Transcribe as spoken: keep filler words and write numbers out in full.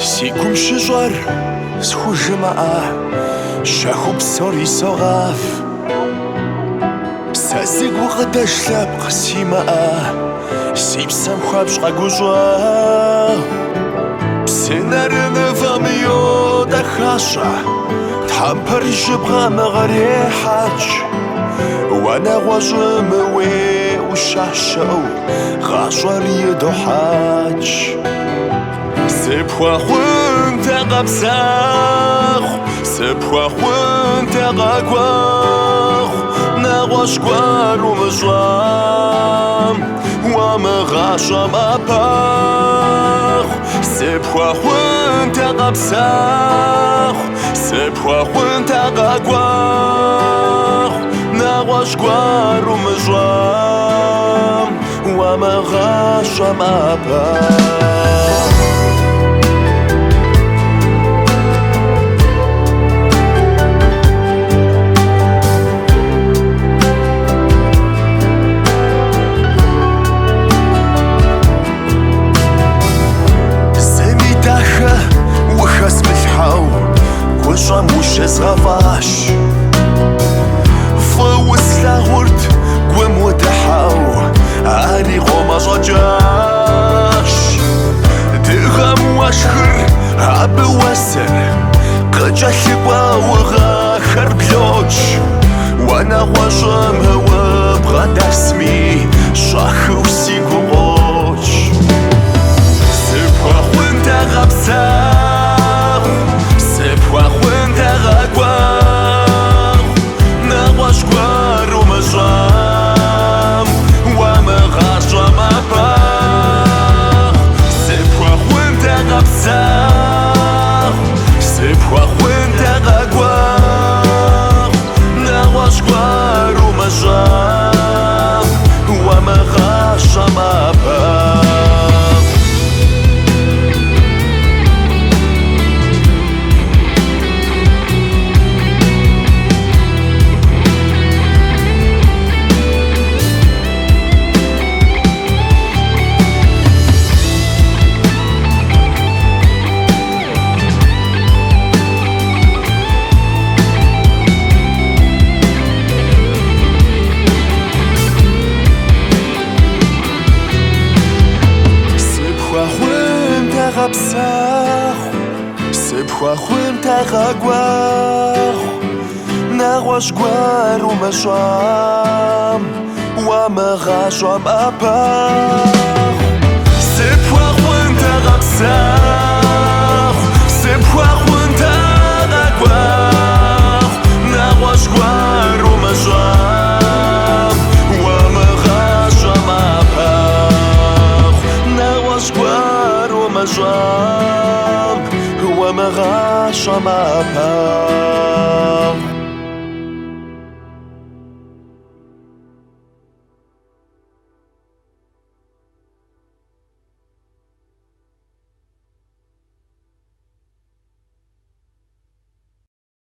Si gum şişar sxujıma şaxub sori soğaf Sazig vuğadaşlap qasima Si psam xuabşqa guş'a Psınarını vamyo da xaş'a Thampar jıbğam ğarihaç Wana ğuaş'ım uê uşaş'ew Ğaş'ar yıdohaç Sıpxuaxhun teğapsaxhu Sıpxuaxhun teğak'uaxhu Nağuaş'guar umış'am Uamığaş'am apaxhu Sıpxuaxhun teğapsaxhu Sıpxuaxhun teğak'uaxhu Nağuaş'guar umış'am Uamığaş'am apaxhu Guş'am uşezğavaş Fıuslağurt gum vudahaw Ari qomaş'acaş Dığam vaşxır abı vasır Qıcalhıqua vuğaxer bloç Wana ğuaş'am hıvı bğadarsmi Şaxıw sigu qoç Sıpxuaxhun teğapsaxhu Sıpxuaxhun teğak'uaxhu Nağuaş'guar umış'am Uamığaş'am apaxhu Sıpxuaxhun teğapsaxhu Sıpxuaxhun teğak'uaxhu Nağuaş'guar umış'am Uamığaş'am apaxhu Sıpxuaxhun teğak'uaxhu Nağuaş'guar umış'am Uamığaş'am apaxhu Sıpxuaxhun teğapsaxhu Sıpxuaxhun teğak'uaxhu Nağuaş'guar umış'am Uamığaş'am apaxhu Nağuaş'guar umış'am Uamığaş'am apaxhu